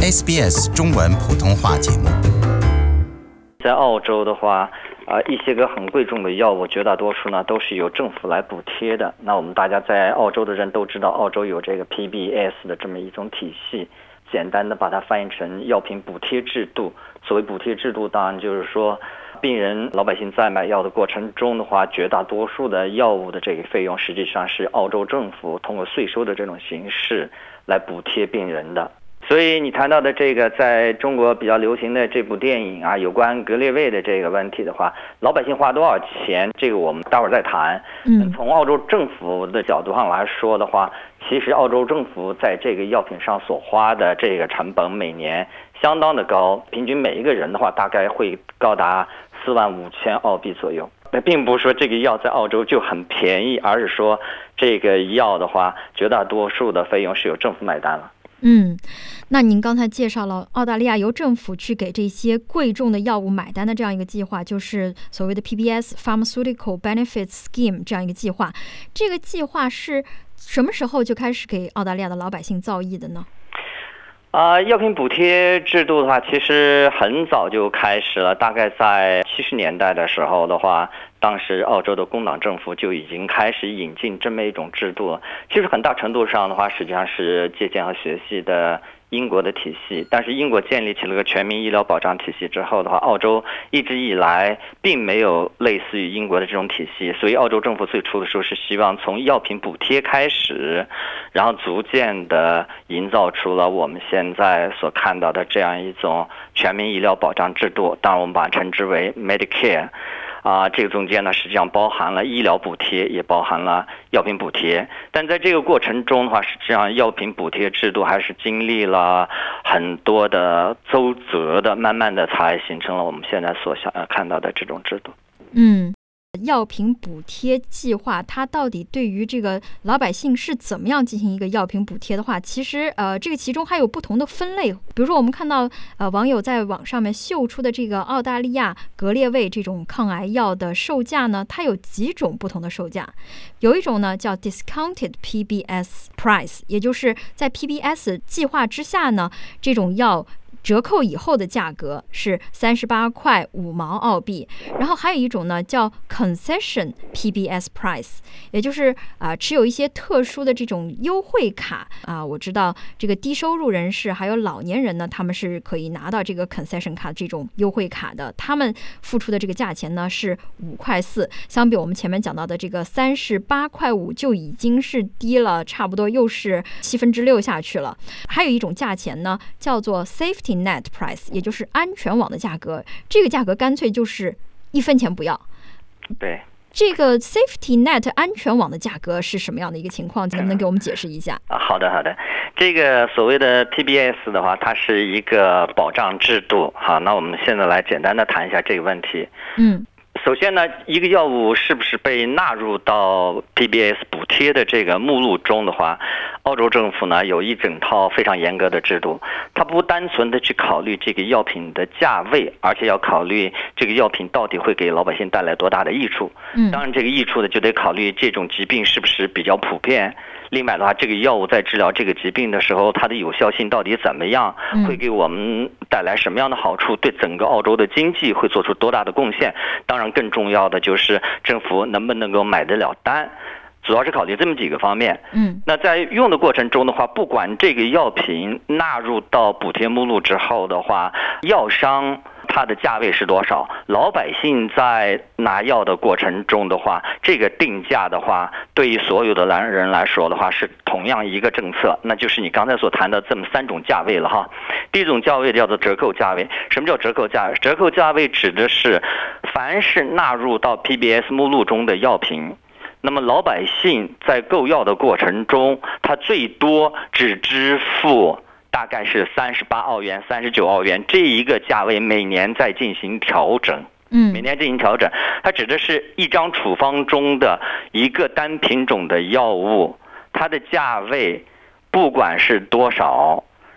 SBS 中文普通话节目。 在澳洲的话，一些个很贵重的药物，绝大多数呢都是由政府来补贴的。那我们大家在澳洲的人都知道，澳洲有这个 PBS 的这么一种体系，简单的把它翻译成药品补贴制度。所谓补贴制度，当然就是说，病人老百姓在买药的过程中的话，绝大多数的药物的这个费用，实际上是澳洲政府通过税收的这种形式来补贴病人的。所以你谈到的这个在中国比较流行的这部电影啊，有关格列卫的这个问题的话，老百姓花多少钱，这个我们待会儿再谈。从澳洲政府的角度上来说的话，其实澳洲政府在这个药品上所花的这个成本每年相当的高，平均每一个人的话大概会高达45000澳币左右。那并不是说这个药在澳洲就很便宜，而是说这个药的话，绝大多数的费用是由政府买单了。 那您刚才介绍了澳大利亚由政府去给这些贵重的药物买单的这样一个计划，就是所谓的 PBS Pharmaceutical Benefits Scheme 这样一个计划。这个计划是什么时候就开始给澳大利亚的老百姓造诣的呢？ 药品补贴制度的话，其实很早就开始了，大概在70年代的时候的话，当时澳洲的工党政府就已经开始引进这么一种制度了。其实很大程度上的话，实际上是借鉴和学习的英国的体系，但是英国建立起了个全民医疗保障体系之后的话，澳洲一直以来并没有类似于英国的这种体系，所以澳洲政府最初的时候是希望从药品补贴开始，然后逐渐的营造出了我们现在所看到的这样一种全民医疗保障制度，当然我们把它称之为 Medicare。这个中间呢，实际上包含了医疗补贴，也包含了药品补贴。但在这个过程中的话，实际上药品补贴制度还是经历了很多的周折的，慢慢的才形成了我们现在所想要看到的这种制度。 药品补贴计划它到底对于这个老百姓是怎么样进行一个药品补贴的话，其实这个其中还有不同的分类。比如说我们看到网友在网上面秀出的这个澳大利亚格列卫这种抗癌药的售价呢，它有几种不同的售价。有一种呢叫 discounted PBS price， 也就是在 PBS 计划之下呢，这种药折扣以后的价格是38块5毛澳币。然后还有一种呢叫 concession PBS price， 也就是持有一些特殊的这种优惠卡我知道这个低收入人士还有老年人呢，他们是可以拿到这个 concession 卡这种优惠卡的，他们付出的这个价钱呢是5块4，相比我们前面讲到的这个38块5就已经是低了差不多又是6/7下去了。还有一种价钱呢叫做 safety net price， 也就是安全网的价格，这个价格干脆就是1分钱不要。 对， 这个 safety net 安全网的价格是什么样的一个情况？能不能给我们解释一下？ 好的，这个所谓的 PBS 的话，它是一个保障制度。好，那我们现在来简单的谈一下这个问题。首先呢，一个药物是不是被纳入到 PBS 补贴的这个目录中的话，澳洲政府呢有一整套非常严格的制度，它不单纯的去考虑这个药品的价位，而且要考虑这个药品到底会给老百姓带来多大的益处。当然这个益处呢就得考虑这种疾病是不是比较普遍，另外的话这个药物在治疗这个疾病的时候，它的有效性到底怎么样，会给我们带来什么样的好处，对整个澳洲的经济会做出多大的贡献。当然更重要的就是政府能不能够买得了单，主要是考虑这么几个方面。那在用的过程中的话，不管这个药品纳入到补贴目录之后的话，药商它的价位是多少，老百姓在拿药的过程中的话，这个定价的话，对于所有的人来说的话是同样一个政策，那就是你刚才所谈的这么3种价位了哈。第一种价位叫做折扣价位。什么叫折扣价位？折扣价位指的是凡是纳入到 PBS 目录中的药品，那么老百姓在购药的过程中，他最多只支付大概是38澳元、39澳元这一个价位，每年在进行调整。每年进行调整，它指的是一张处方中的一个单品种的药物，它的价位不管是多少，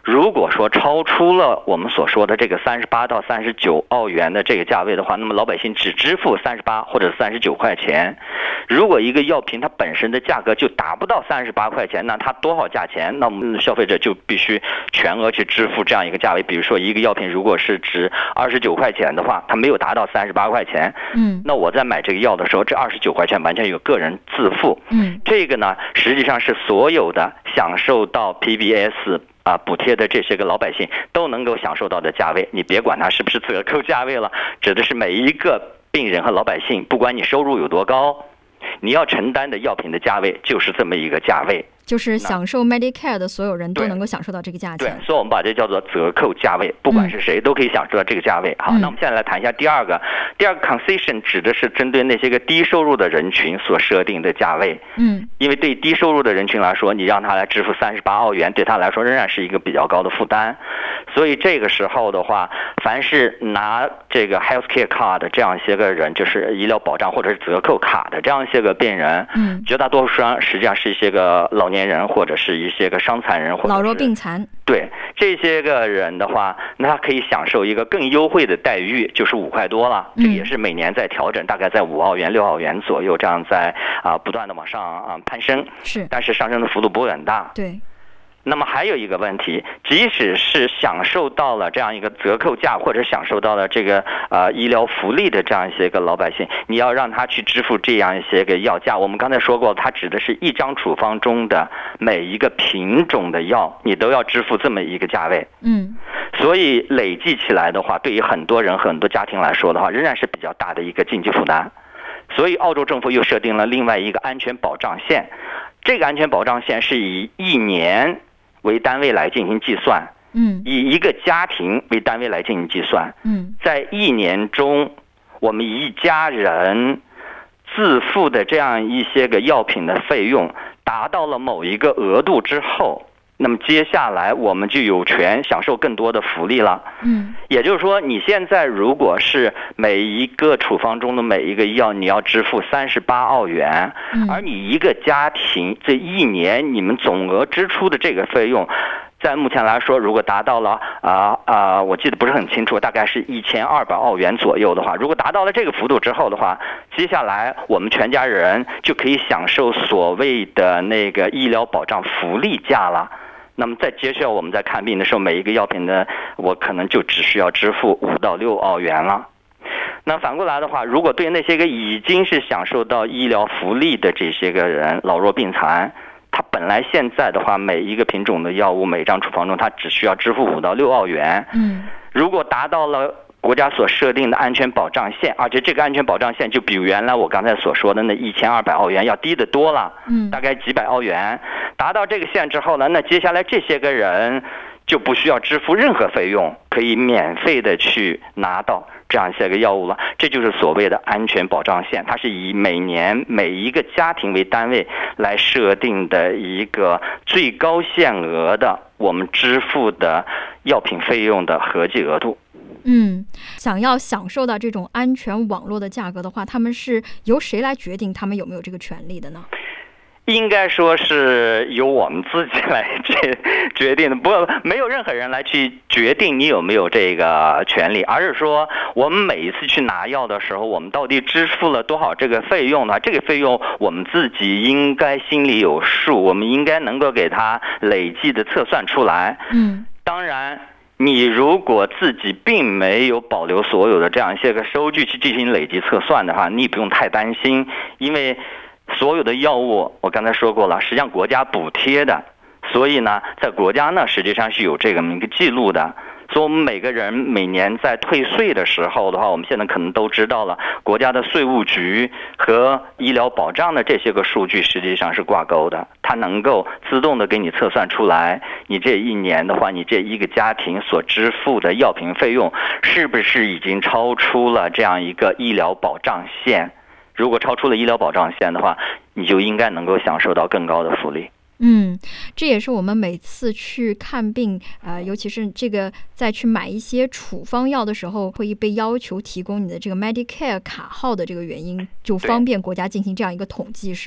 如果说超出了我们所说的这个38到39澳元的这个价位的话，那么老百姓只支付38或者39块钱。如果一个药品它本身的价格就达不到38块钱，那它多少价钱？那我们消费者就必须全额去支付这样一个价位。比如说一个药品如果是值29块钱的话，它没有达到38块钱，那我在买这个药的时候，这29块钱完全由个人自付。这个呢，实际上是所有的享受到 PBS补贴的这些个老百姓都能够享受到的价位，你别管它是不是折扣价位了，指的是每一个病人和老百姓，不管你收入有多高，你要承担的药品的价位就是这么一个价位。 就是享受 Medicare 的所有人都能够享受到这个价钱。 对，所以我们把这叫做折扣价位，不管是谁都可以享受到这个价位。好，那我们现在来谈一下第二个 concession， 指的是针对那些个低收入的人群所设定的价位。因为对低收入的人群来说，你让他来支付38澳元，对他来说仍然是一个比较高的负担。所以这个时候的话，凡是拿这个 healthcare card 这样一些个人，就是医疗保障或者是折扣卡的这样一些个病人，绝大多数上实际上是一些个老年人或者是一些个伤残人或者是老弱病残。 对这些个人的话，那他可以享受一个更优惠的待遇，就是5块多了。这个也是每年在调整，大概在5澳元、6澳元左右，这样在不断的往上攀升。 是， 但是上升的幅度不会很大。 对。 那么还有一个问题，即使是享受到了这样一个折扣价，或者享受到了这个医疗福利的这样一些个老百姓，你要让他去支付这样一些个药价。我们刚才说过，它指的是一张处方中的每一个品种的药，你都要支付这么一个价位。所以累计起来的话，对于很多人很多家庭来说的话，仍然是比较大的一个经济负担。所以澳洲政府又设定了另外一个安全保障线，这个安全保障线是以1年为单位来进行计算，以一个家庭为单位来进行计算，在1年中，我们一家人自付的这样一些个药品的费用达到了某一个额度之后，那么接下来我们就有权享受更多的福利了。也就是说，你现在如果是每一个处方中的每一个药你要支付38澳元，而你一个家庭这1年你们总额支出的这个费用，在目前来说，如果达到了我记得不是很清楚，大概是1200澳元左右的话，如果达到了这个幅度之后的话，接下来我们全家人就可以享受所谓的那个医疗保障福利价了。那么在接下来我们在看病的时候，每一个药品呢，我可能就只需要支付5到6澳元了。那反过来的话，如果对那些个已经是享受到医疗福利的这些个人，老弱病残，他本来现在的话，每一个品种的药物每张处方中，他只需要支付5到6澳元。如果达到了国家所设定的安全保障线，而且这个安全保障线就比原来我刚才所说的那1200澳元要低得多了，大概几百澳元。达到这个线之后呢，那接下来这些个人就不需要支付任何费用，可以免费的去拿到这样一些个药物了。这就是所谓的安全保障线，它是以每年每一个家庭为单位来设定的一个最高限额的我们支付的药品费用的合计额度。 想要享受到这种安全网络的价格的话，他们是由谁来决定他们有没有这个权利的呢？ 应该说是由我们自己来决定的，没有任何人来去决定你有没有这个权利，而是说我们每一次去拿药的时候，我们到底支付了多少这个费用呢？这个费用我们自己应该心里有数，我们应该能够给它累计的测算出来。当然你如果自己并没有保留所有的这样一些个收据去进行累计测算的话，你也不用太担心，因为所有的药物我刚才说过了，实际上国家补贴的，所以呢在国家呢实际上是有这个一个记录的。所以我们每个人每年在退税的时候的话，我们现在可能都知道了，国家的税务局和医疗保障的这些个数据实际上是挂钩的，它能够自动的给你测算出来，你这1年的话，你这一个家庭所支付的药品费用是不是已经超出了这样一个医疗保障线。如果超出了医疗保障线的话，你就应该能够享受到更高的福利。 这也是我们每次去看病，尤其是这个再去买一些处方药的时候，会被要求提供你的这个 Medicare 卡号的这个原因，就方便国家进行这样一个统计，是吗？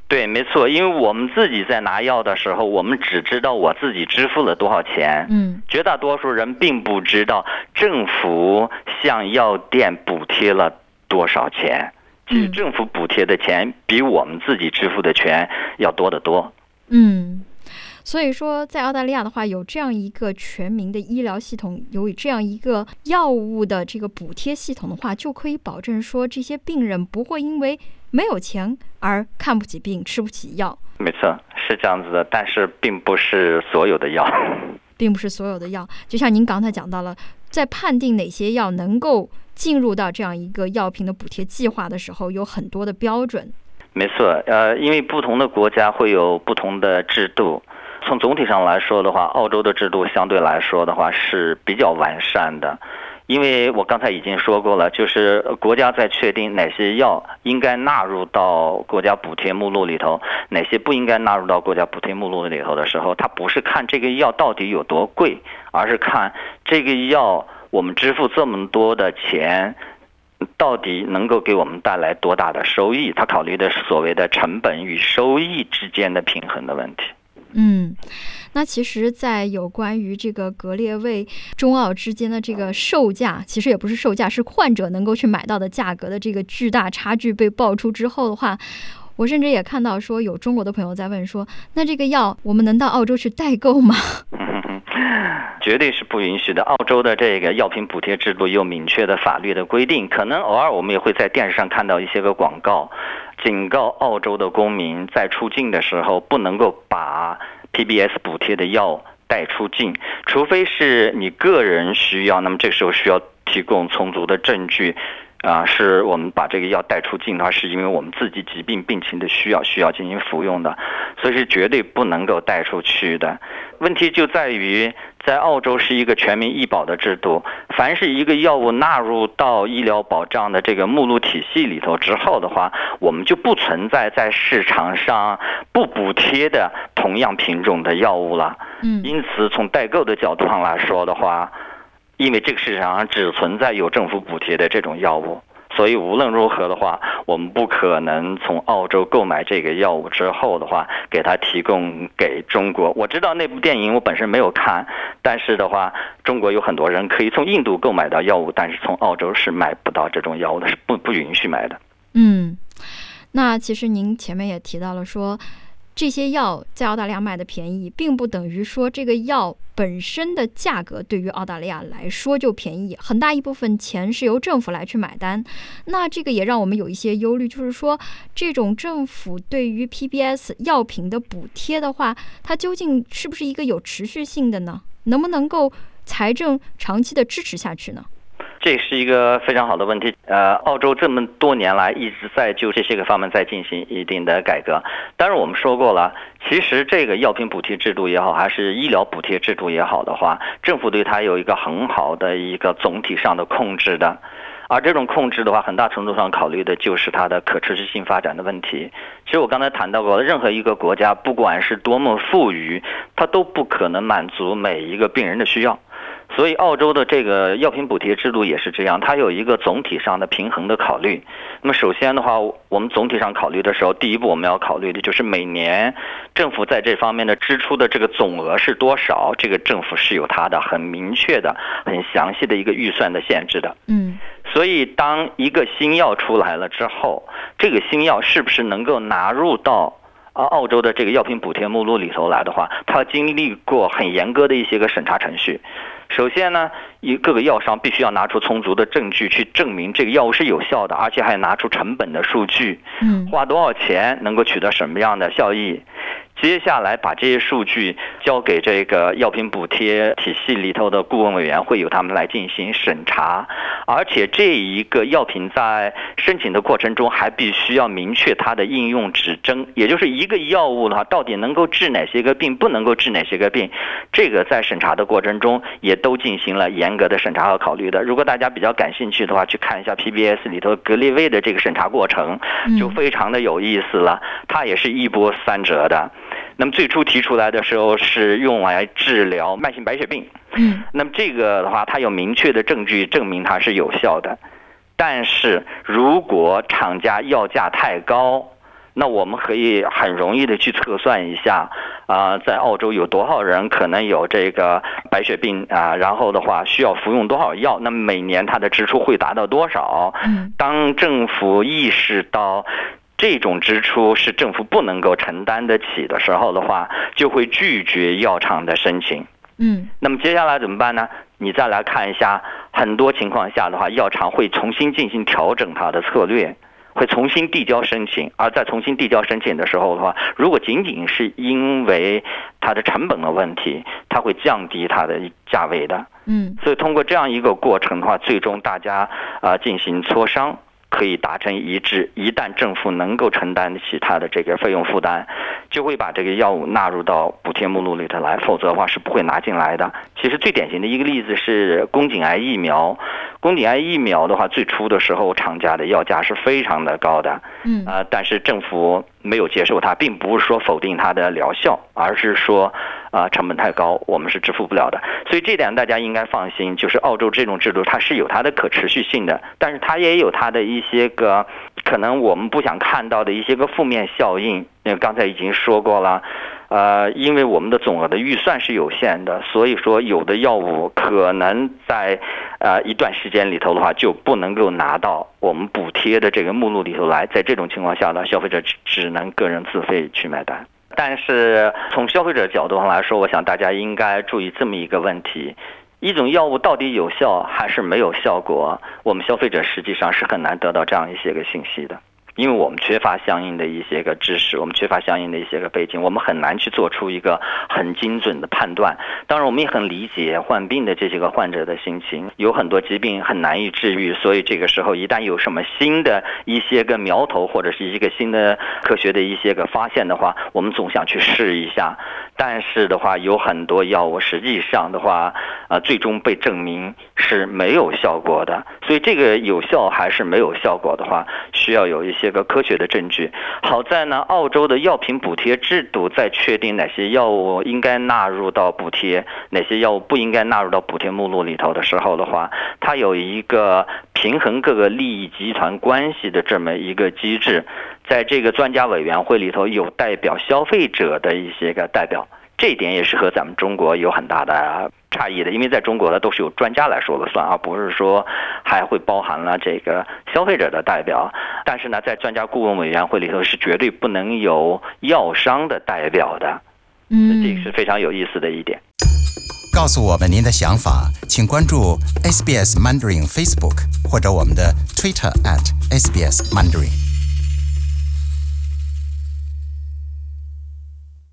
对，没错，因为我们自己在拿药的时候，我们只知道我自己支付了多少钱，绝大多数人并不知道政府向药店补贴了多少钱。其实政府补贴的钱比我们自己支付的钱要多得多。 所以说在澳大利亚的话，有这样一个全民的医疗系统，有这样一个药物的这个补贴系统的话，就可以保证说这些病人不会因为没有钱而看不起病，吃不起药。 没错，是这样子的，但是并不是所有的药， 并不是所有的药。就像您刚才讲到了，在判定哪些药能够进入到这样一个药品的补贴计划的时候，有很多的标准。 没错，因为不同的国家会有不同的制度。从总体上来说的话，澳洲的制度相对来说的话是比较完善的。因为我刚才已经说过了，就是国家在确定哪些药应该纳入到国家补贴目录里头，哪些不应该纳入到国家补贴目录里头的时候，它不是看这个药到底有多贵，而是看这个药我们支付这么多的钱到底能够给我们带来多大的收益，它考虑的是所谓的成本与收益之间的平衡的问题。 那其实在有关于这个格列卫中澳之间的这个售价，其实也不是售价，是患者能够去买到的价格的这个巨大差距被爆出之后的话，我甚至也看到说有中国的朋友在问说，那这个药我们能到澳洲去代购吗？ 绝对是不允许的。澳洲的这个药品补贴制度有明确的法律的规定，可能偶尔我们也会在电视上看到一些个广告，警告澳洲的公民在出境的时候不能够把 PBS 补贴的药带出境，除非是你个人需要，那么这个时候需要提供充足的证据。是我们把这个药带出境的话，是因为我们自己疾病病情的需要进行服用的，所以是绝对不能够带出去的。问题就在于在澳洲是一个全民医保的制度，凡是一个药物纳入到医疗保障的这个目录体系里头之后的话，我们就不存在在市场上不补贴的同样品种的药物了。因此从代购的角度上来说的话，因为这个市场上只存在有政府补贴的这种药物，所以无论如何的话，我们不可能从澳洲购买这个药物之后的话，给它提供给中国。我知道那部电影我本身没有看，但是的话，中国有很多人可以从印度购买到药物，但是从澳洲是买不到这种药物的，是不允许买的。 那其实您前面也提到了说，这些药在澳大利亚卖的便宜，并不等于说这个药本身的价格对于澳大利亚来说就便宜，很大一部分钱是由政府来去买单。那这个也让我们有一些忧虑，就是说这种政府对于 PBS 药品的补贴的话，它究竟是不是一个有持续性的呢？能不能够财政长期的支持下去呢？ 这是一个非常好的问题。澳洲这么多年来一直在就这些个方面在进行一定的改革。当然我们说过了，其实这个药品补贴制度也好，还是医疗补贴制度也好的话，政府对它有一个很好的一个总体上的控制的。而这种控制的话，很大程度上考虑的就是它的可持续性发展的问题。其实我刚才谈到过，任何一个国家不管是多么富裕，它都不可能满足每一个病人的需要。所以澳洲的这个药品补贴制度也是这样，它有一个总体上的平衡的考虑。那么首先的话，我们总体上考虑的时候，第一步我们要考虑的就是每年政府在这方面的支出的这个总额是多少，这个政府是有它的很明确的很详细的一个预算的限制的。所以当一个新药出来了之后，这个新药是不是能够纳入到澳洲的这个药品补贴目录里头来的话，它经历过很严格的一些个审查程序。首先呢，各个药商必须要拿出充足的证据去证明这个药物是有效的，而且还拿出成本的数据，花多少钱能够取得什么样的效益。接下来把这些数据交给这个药品补贴体系里头的顾问委员会，由他们来进行审查。而且这一个药品在申请的过程中还必须要明确它的应用指征，也就是一个药物的话到底能够治哪些个病，不能够治哪些个病，这个在审查的过程中也都进行了严格的审查和考虑的。如果大家比较感兴趣的话，去看一下 PBS 里头格列卫的这个审查过程，就非常的有意思了。它也是一波三折的。那么最初提出来的时候是用来治疗慢性白血病，那么这个的话它有明确的证据证明它是有效的。但是如果厂家要价太高， 那我们可以很容易的去测算一下，在澳洲有多少人可能有这个白血病啊，然后的话需要服用多少药，那么每年它的支出会达到多少？当政府意识到这种支出是政府不能够承担得起的时候的话，就会拒绝药厂的申请。那么接下来怎么办呢？你再来看一下，很多情况下的话，药厂会重新进行调整它的策略，会重新递交申请，而在重新递交申请的时候的话，如果仅仅是因为它的成本的问题，它会降低它的价位的。所以通过这样一个过程的话，最终大家进行磋商，可以达成一致。一旦政府能够承担得起它的这个费用负担，就会把这个药物纳入到补贴目录里头来，否则的话是不会拿进来的。其实最典型的一个例子是宫颈癌疫苗。宫颈癌疫苗的话，最初的时候厂家的药价是非常的高的，但是政府没有接受它，并不是说否定它的疗效，而是说成本太高，我们是支付不了的。所以这点大家应该放心，就是澳洲这种制度它是有它的可持续性的，但是它也有它的一些个可能我们不想看到的一些个负面效应。刚才已经说过了，因为我们的总额的预算是有限的，所以说有的药物可能在一段时间里头的话就不能够拿到我们补贴的这个目录里头来，在这种情况下呢，消费者只能个人自费去买单。但是从消费者角度上来说，我想大家应该注意这么一个问题，一种药物到底有效还是没有效果，我们消费者实际上是很难得到这样一些个信息的。因为我们缺乏相应的一些个知识，我们缺乏相应的一些个背景，我们很难去做出一个很精准的判断。当然我们也很理解患病的这些个患者的心情，有很多疾病很难以治愈，所以这个时候一旦有什么新的一些个苗头，或者是一个新的科学的一些个发现的话，我们总想去试一下。但是的话，有很多药物实际上的话最终被证明是没有效果的。所以这个有效还是没有效果的话，需要有一些个科学的证据。好在呢，澳洲的药品补贴制度在确定哪些药物应该纳入到补贴，哪些药物不应该纳入到补贴目录里头的时候的话，它有一个平衡各个利益集团关系的这么一个机制。在这个专家委员会里头有代表消费者的一些个代表，这一点也是和咱们中国有很大的差异的，因为在中国呢都是由专家来说了算，而不是说还会包含了这个消费者的代表。但是呢，在专家顾问委员会里头是绝对不能有药商的代表的，这个是非常有意思的一点。 告诉我们您的想法，请关注 SBS Mandarin Facebook 或者我们的 Twitter @SBS Mandarin。